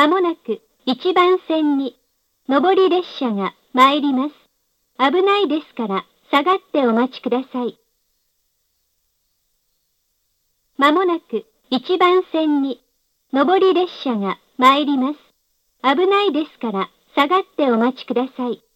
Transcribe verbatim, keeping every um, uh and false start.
まもなくいちばん線に上り列車が参ります。危ないですから下がってお待ちください。まもなくいちばん線に上り列車が参ります。危ないですから下がってお待ちください。